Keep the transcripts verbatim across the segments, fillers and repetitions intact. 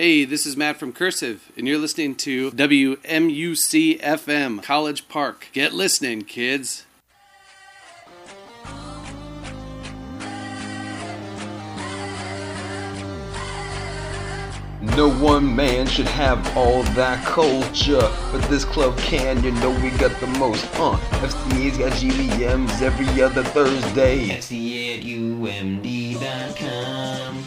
Hey, this is Matt from Cursive, and you're listening to W M U C F M, College Park. Get listening, kids. No one man should have all that culture, but this club can, you know we got the most, uh F C A's got G V Ms every other Thursday. F C A at U M D dot com.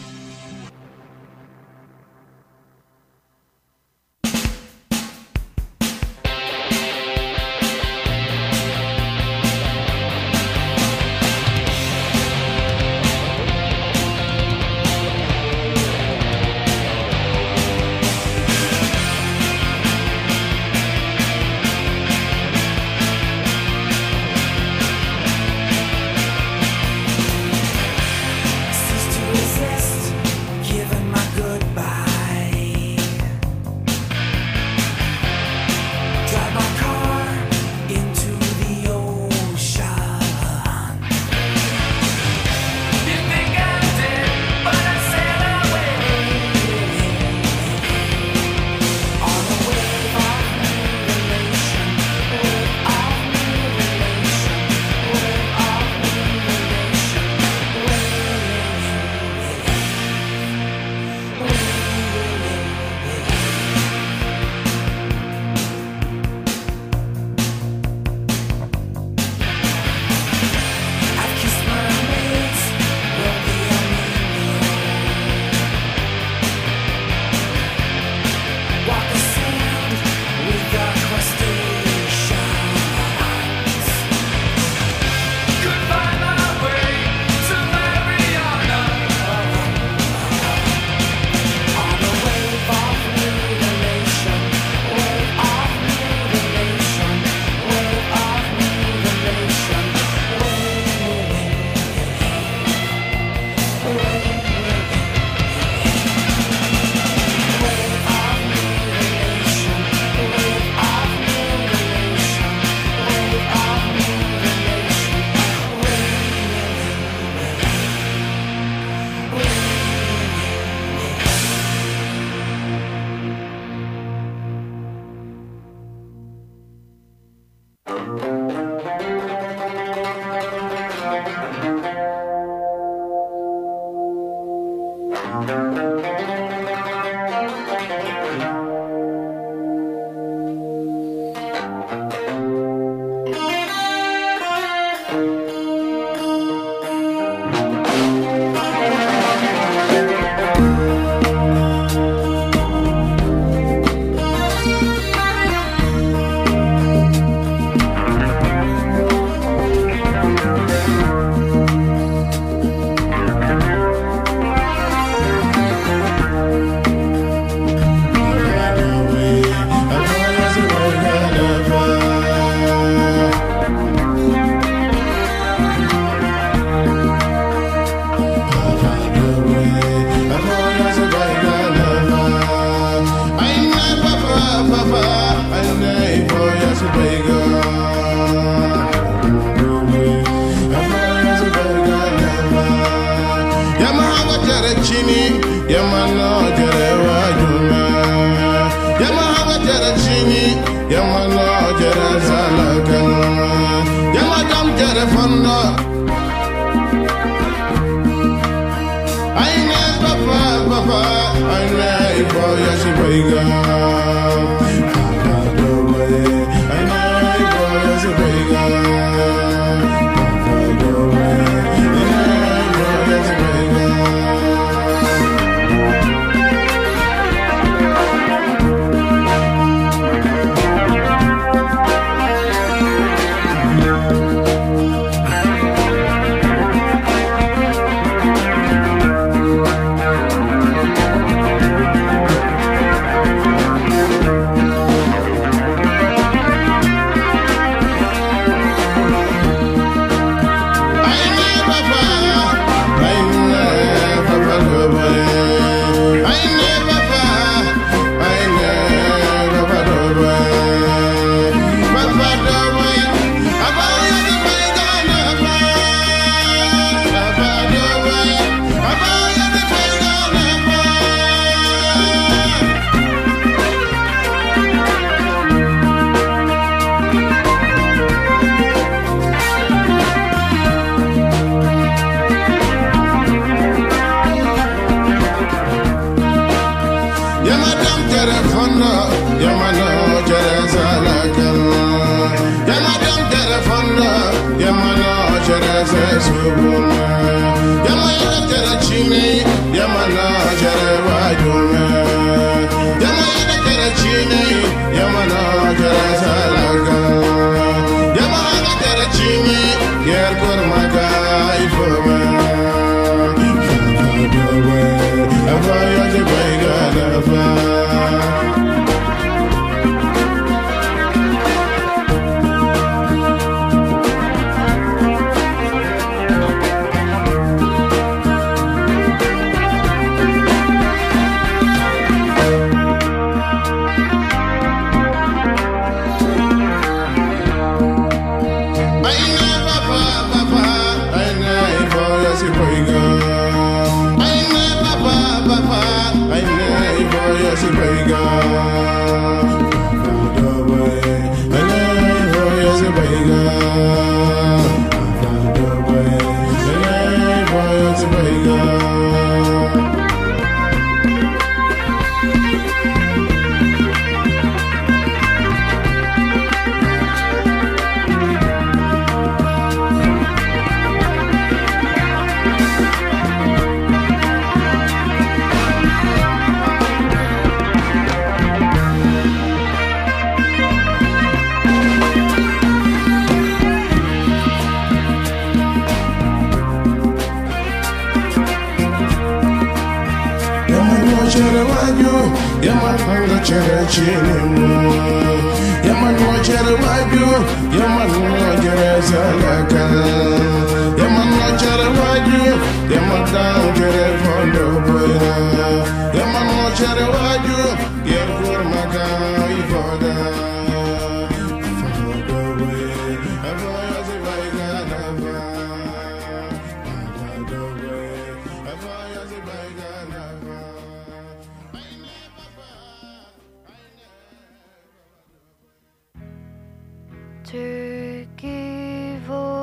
Turkey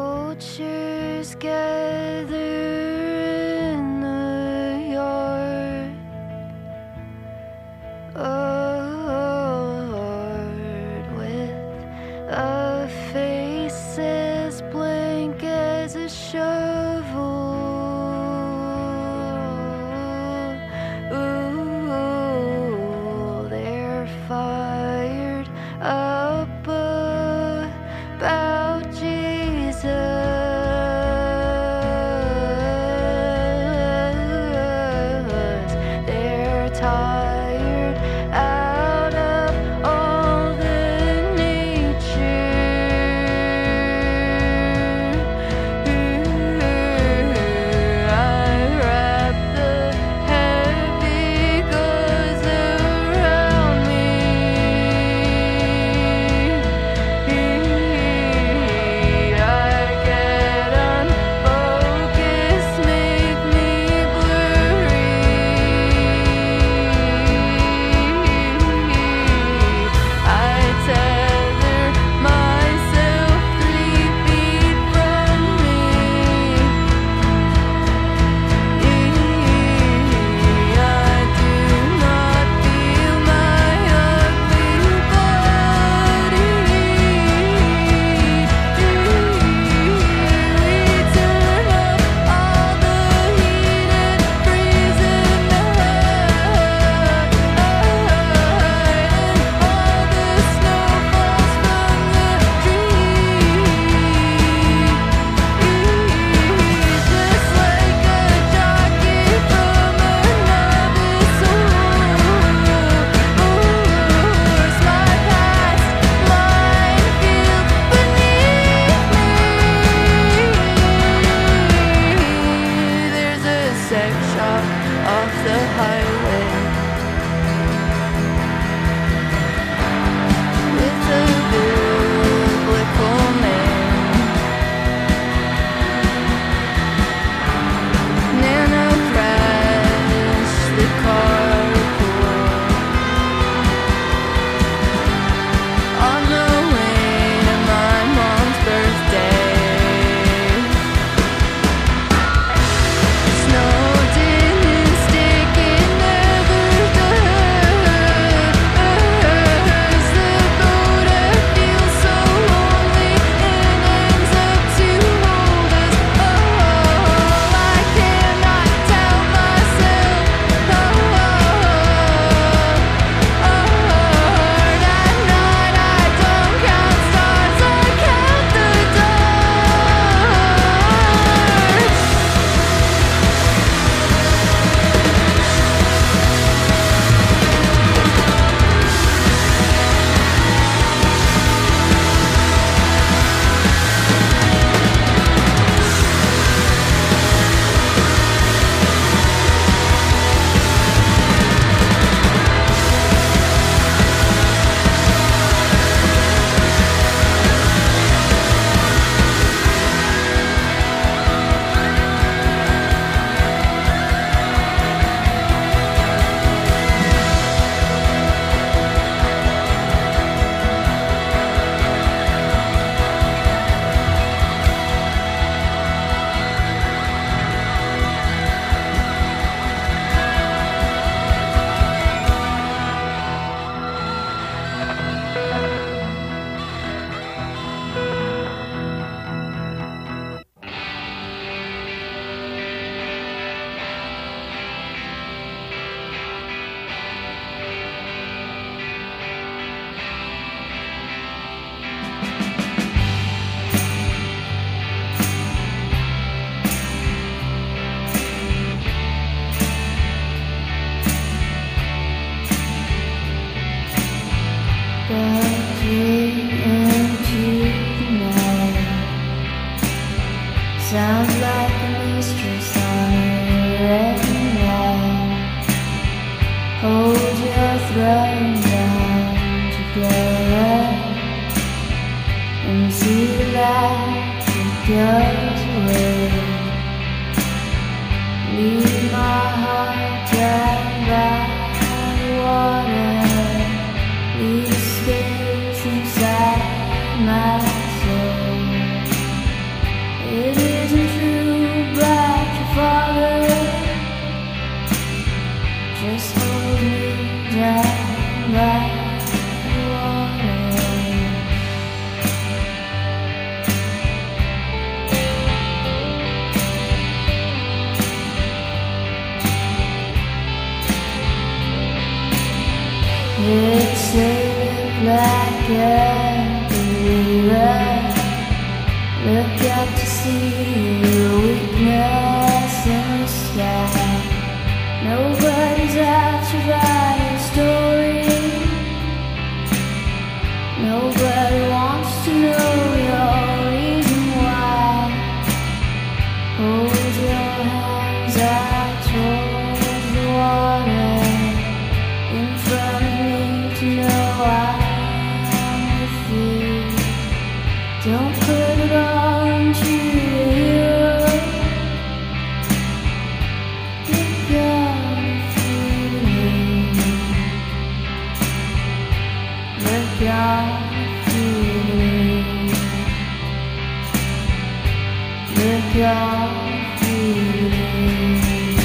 vultures gather in the yard. A heart with a face as blank as a shovel. Ooh, they're fired up about Jesus. They're tired out of all the nature. Ooh, and see the light that goes away. Leave my heart down by the water. Leave the space inside my soul. It isn't true about your father. Just hold me down by the water. It's shaped like a mirror. Look up to see the weakness in the sky. Nobody's out to write a story. Nobody wants to know your reason why. Hold your hands out towards the water in front of me to know I'm with you. Don't put it on to you. Look out feeling. Look out feeling. Look out feeling.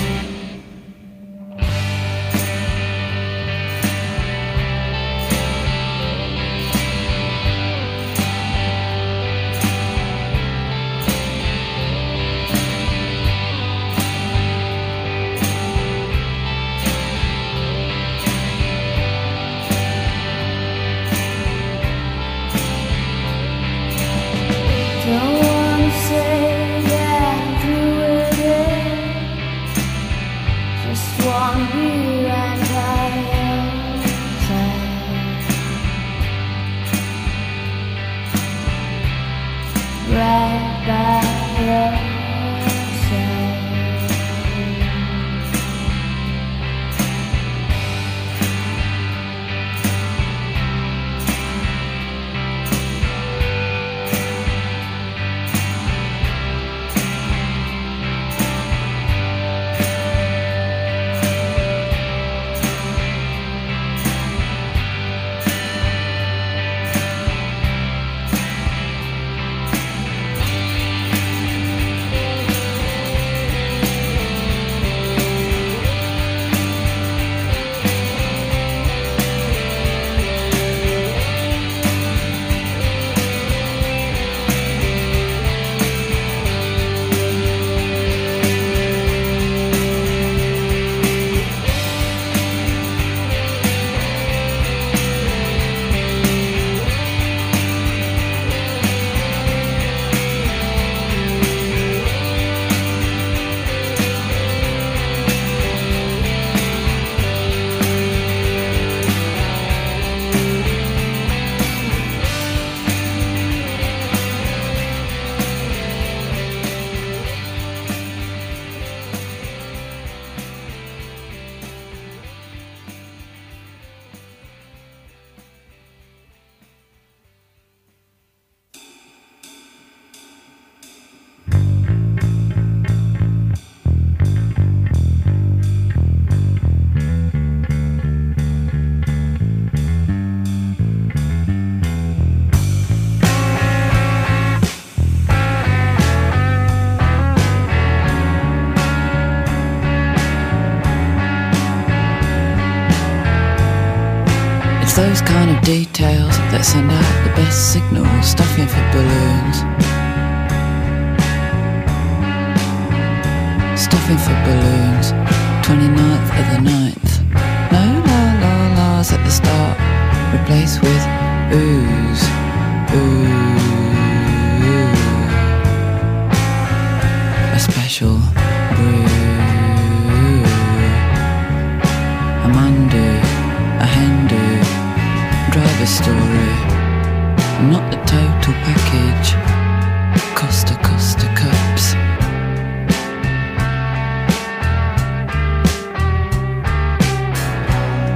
Don't wanna say that I'm through with it. Just wanna be right by your side. Right by your side. Those kind of details that send out the best signals. Stuffing for balloons. Stuffing for balloons. twenty-ninth of the ninth. No la la la's at the start. Replaced with oohs. Ooh. A special brew. A mandu. A hindu. Driver story, not the total package. Costa Costa cups.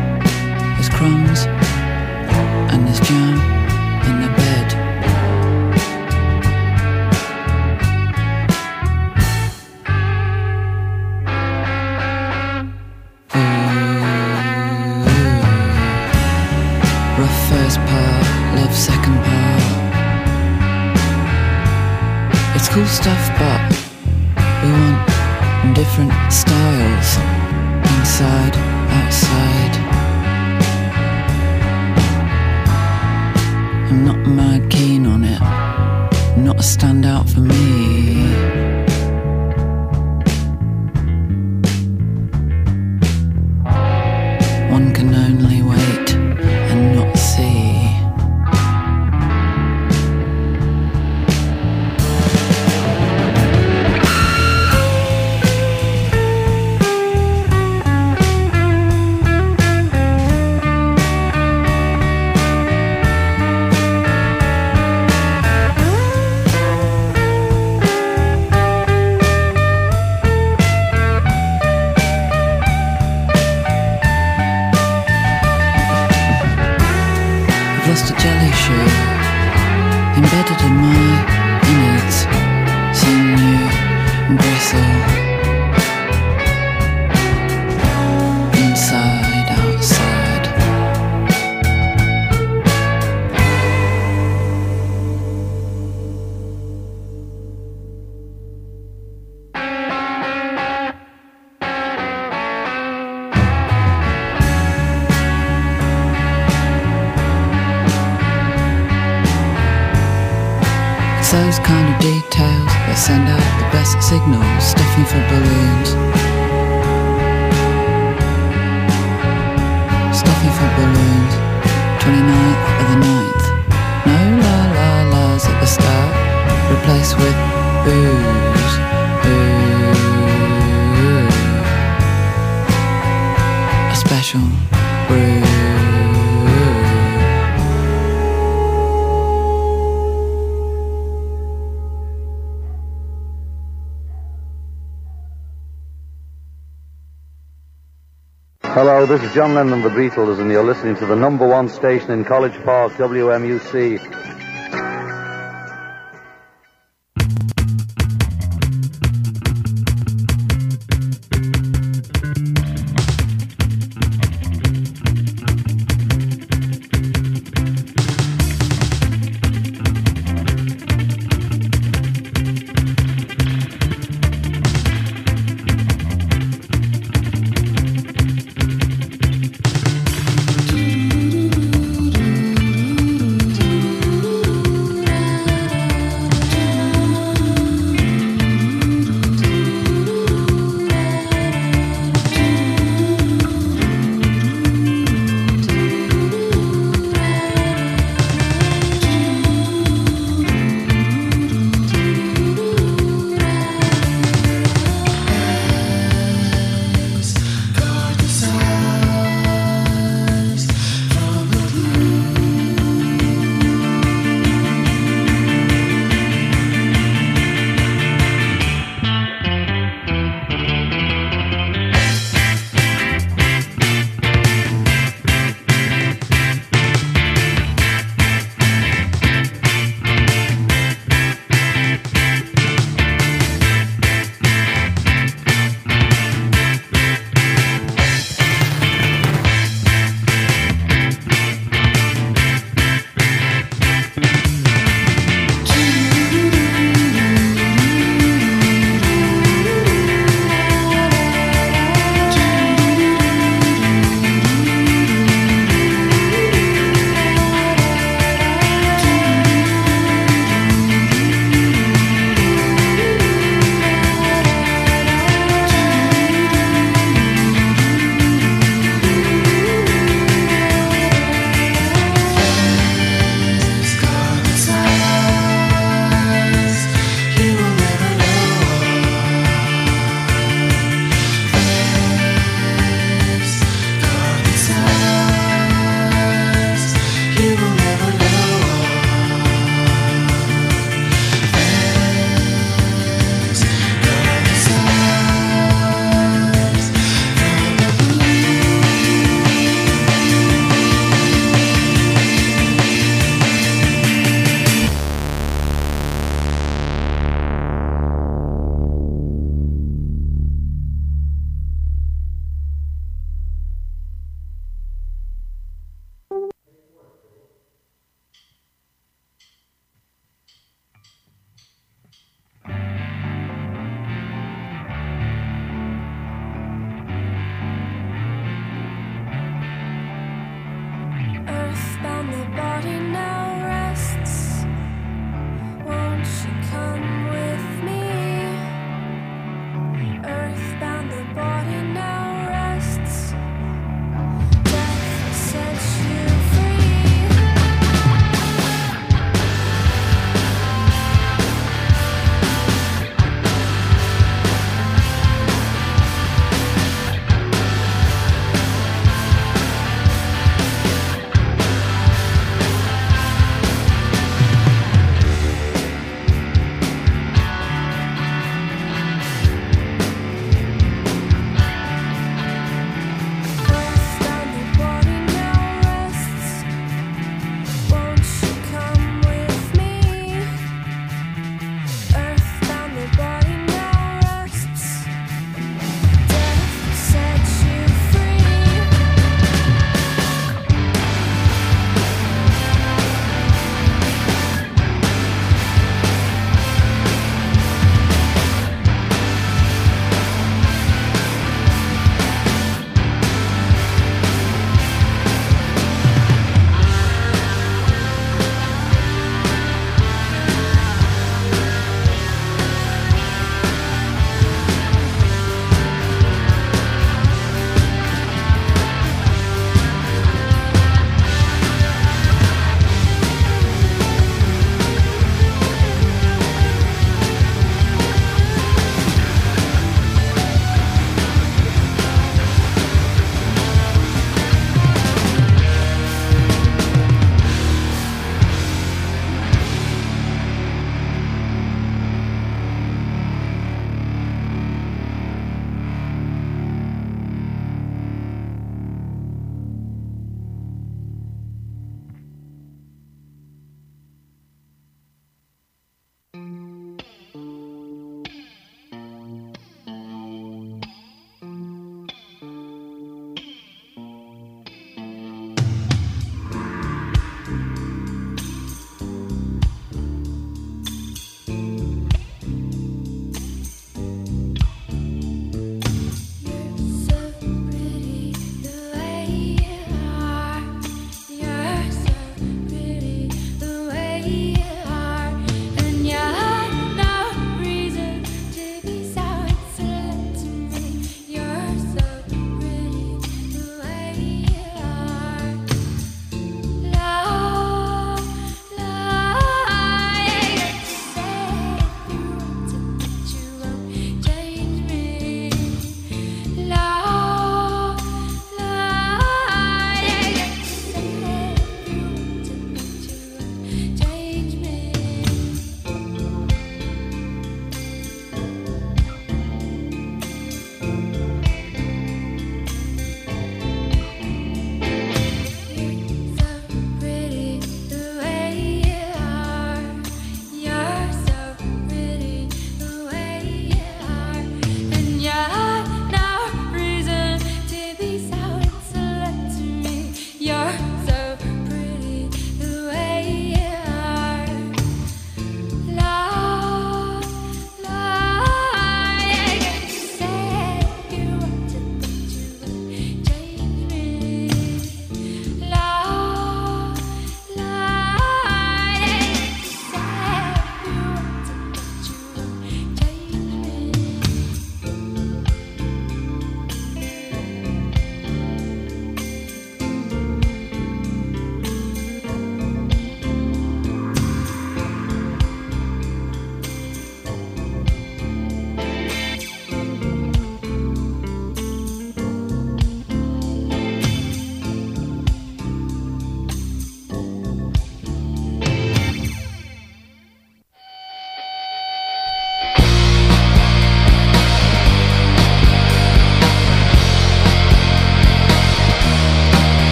There's crumbs and there's jam in the bed. It's cool stuff, but we want different styles. Inside, outside. I'm not mad keen on it. Not a standout for me. One can only wait and not see. Lost a jelly shoe embedded in my innards, sinew and bristle. Inside, outside. It's those kind of details that send out the best signals, stuffing for balloons. Stuffing for balloons, twenty-ninth of the ninth. No la la la's at the start, replaced with booze, ooh. A special brew. Hello, this is John Lennon of the Beatles, and you're listening to the number one station in College Park, W M U C.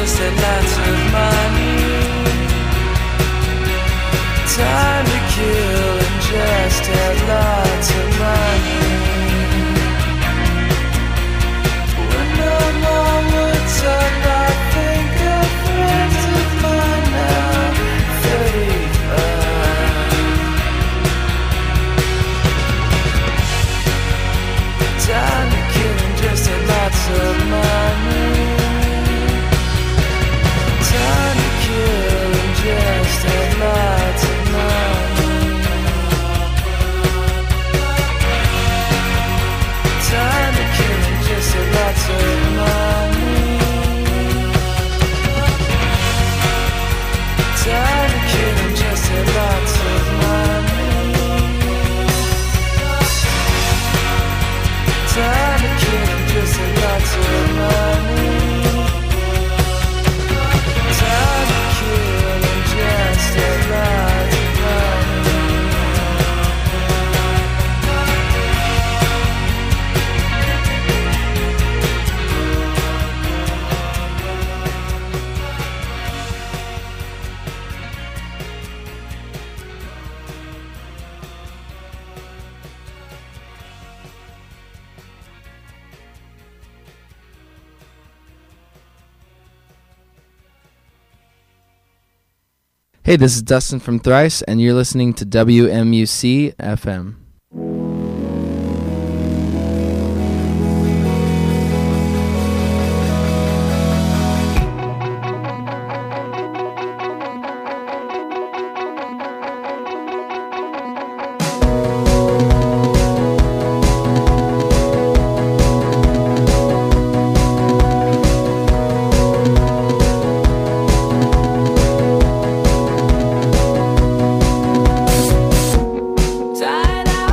just had lots of money. Time to kill and just had lots of money. When no more would talk, I think of friends of mine now, thirty-five. Time to kill and just had lots of money. Time to kill and just had lots of money. Time to kill and just had lots of money. Time to kill and just had lots of money. Time to kill and just had lots of money. Time to kill and just had lots of money. Hey, this is Dustin from Thrice, and you're listening to W M U C F M. Tied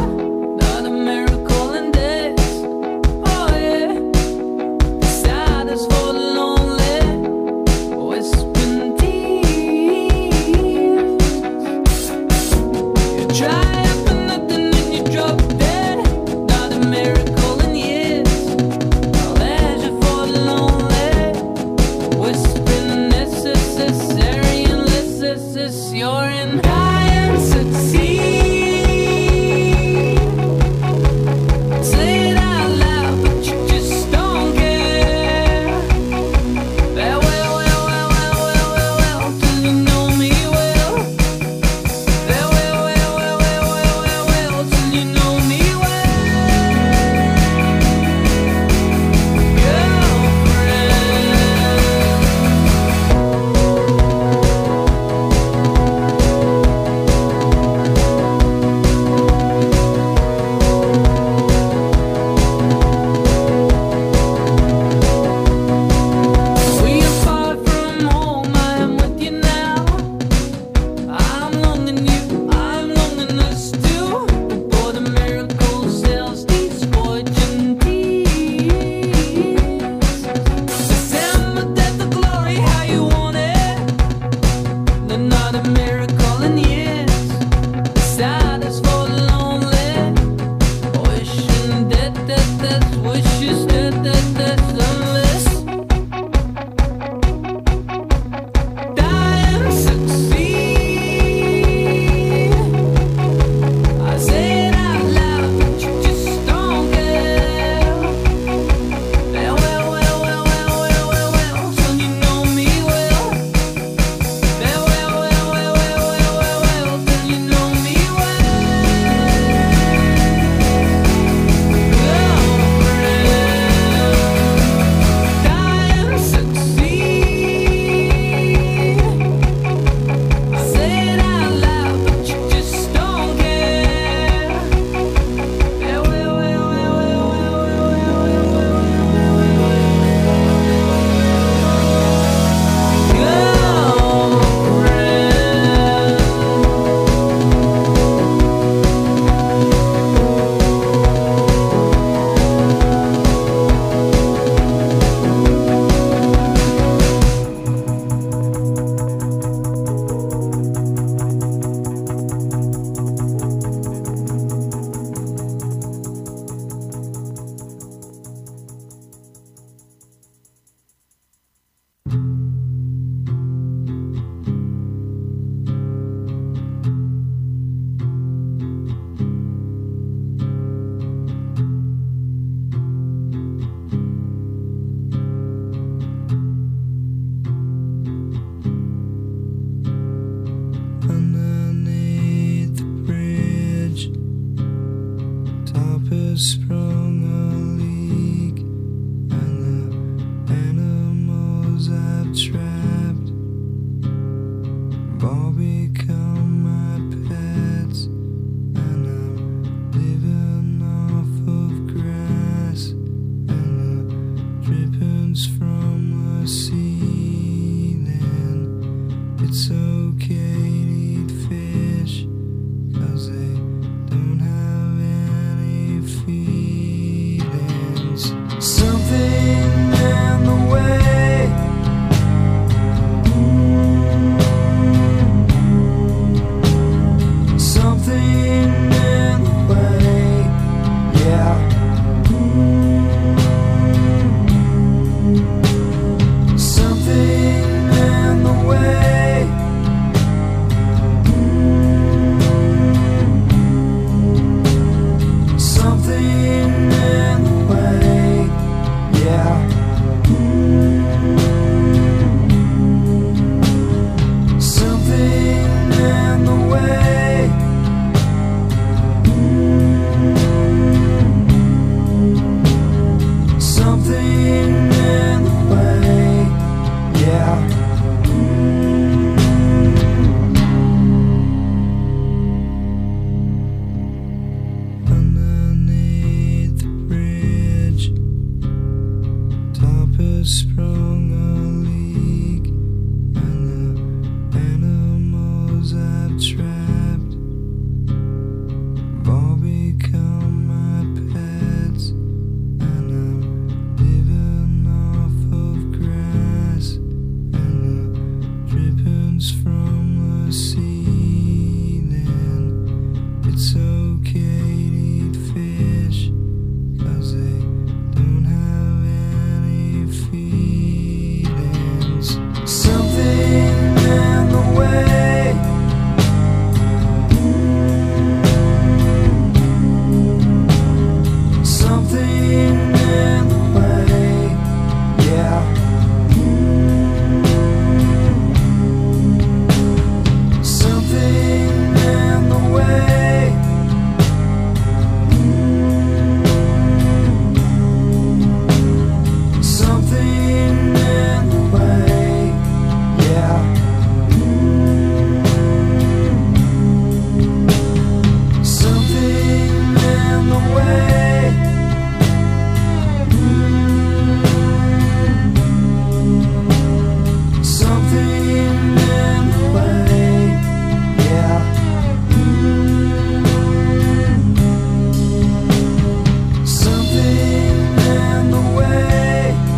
trapped. Have all become my pets, and I'm living off of grass and the drippings from the ceiling. It's okay to eat fish, 'cause they don't have any feelings. Something in the way, something in the way, yeah. Something in the way, something in the way, yeah. Something in the way, something in the way, yeah. Underneath the bridge, top has sprung a leak, and the animals I've trapped have all become my pets, and I'm living off of grass and the drippings from the ceiling. It's okay to eat fish, 'cause they don't have any feelings. Something in the way, something in the way, yeah. Something in the way, something in the way, yeah. Something in the way, something in the way, yeah. Something in the way,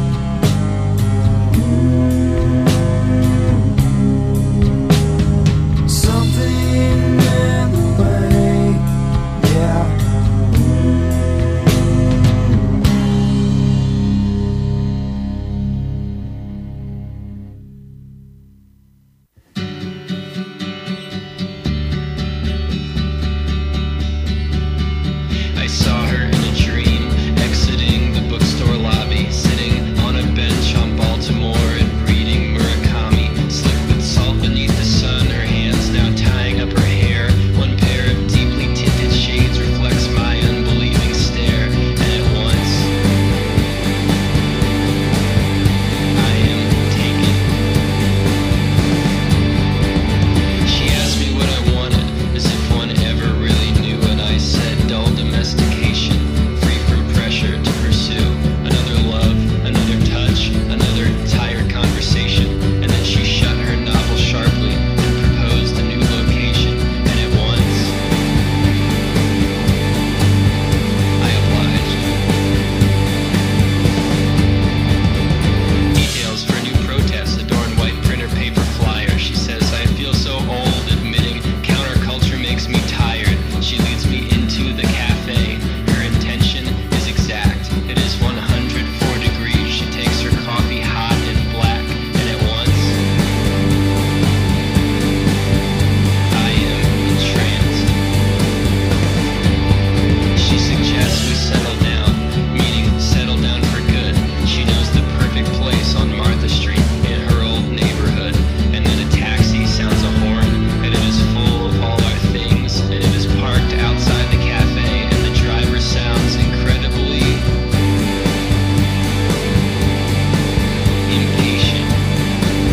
something in the way, yeah. I saw her in a dream, exiting the bookstore lobby, sitting on a bench on Baltimore and reading Murakami. Slick with salt beneath the sun, her hands now tying up her hair. One pair of deeply tinted shades reflects my unbelieving stare, and at once I am taken. She asked me what I wanted, as if one ever really knew, and I said dull domestication, free from pressure to pursue another love, another touch, another tired conversation. And then she shut her novel sharply and proposed a new location, and at once I obliged. Details for a new protest adorn white printer paper flyer. She says I feel so old, admitting counterculture makes me tired. She leads me into the cafe. Her intention is exact. It is one hundred four degrees. She takes her coffee hot and black, and at once I am entranced. She suggests we settle down, meaning settle down for good. She knows the perfect place on Martha Street in her old neighborhood. And then a taxi sounds a horn, and it is full of all our things, and it is parked outside the cafe, and the driver sounds incredibly impatient.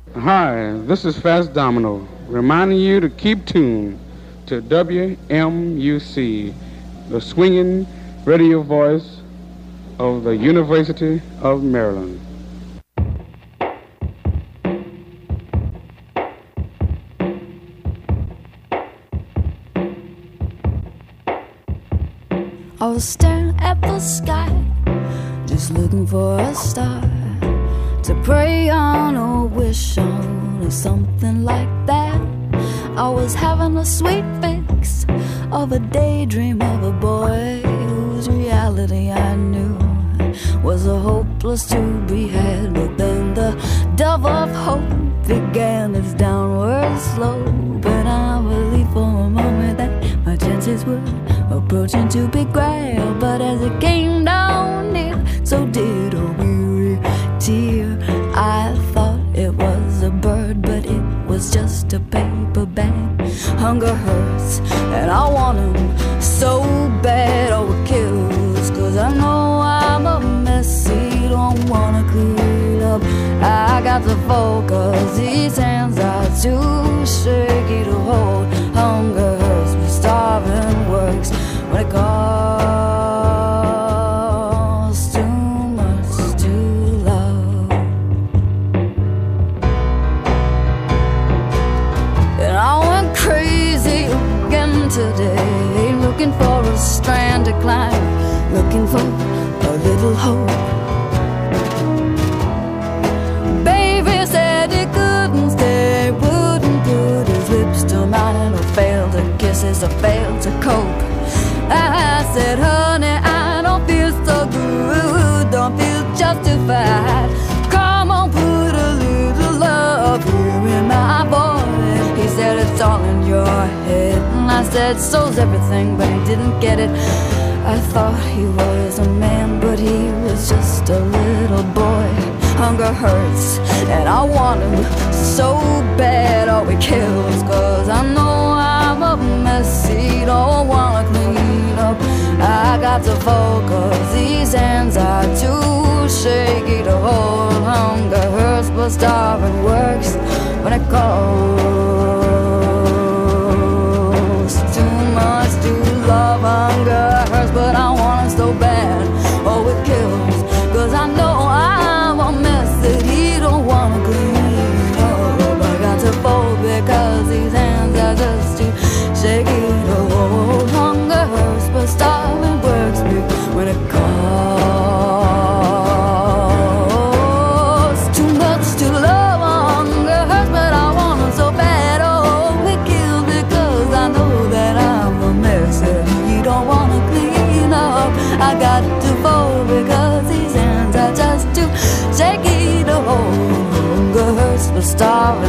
Hi, this is Fast Domino, reminding you to keep tuned to W M U C, the swinging radio voice of the University of Maryland. I was staring at the sky, just looking for a star to pray on or wish on or something like that. I was having a sweet fix of a daydream of a boy whose reality I knew was a hopeless to be had. But then the dove of hope began its downward slope, and I believed for a moment that my chances were approaching to be grabbed. But as it came down near, so did a weary tear. I thought it was a bird, but it was just a paper bag. Hunger hurts, and I want him so bad. Oh, it kills, cause I know I'm a messy, don't wanna clean up. I got to focus, these hands are too shaky to hold. Hunger hurts, but starving works when it costs too much to love. And I went crazy again today, looking for a strand to climb, looking for a little hope. Baby said he couldn't stay, wouldn't put his lips to mine, and I failed to kisses, I failed to cope. I said, honey, I don't feel so good, don't feel justified. Come on, put a little love here in my voice. He said, it's all in your head. And I said, so's everything, but he didn't get it. I thought he was a man, but he was just a little boy. Hunger hurts, and I want him so bad. Oh, it kills, cause I know I'm a messy, don't wanna clean up. I got to focus, these hands are too shaky to hold. Hunger hurts, but starving works when it costs too much to love. Hunger hurts, but I want it so bad. Oh, it kills, cause I know I'm a mess that he don't wanna clean up. I got to fold because these hands are just too shaky to hold. Hunger hurts, but starving works me when it costs too much to love. Hunger hurts, but I want it so bad. Oh, it kills because I know that I'm a mess that he don't wanna clean up. I got to fold because these hands are just too shaky to hold. Hunger hurts, but starving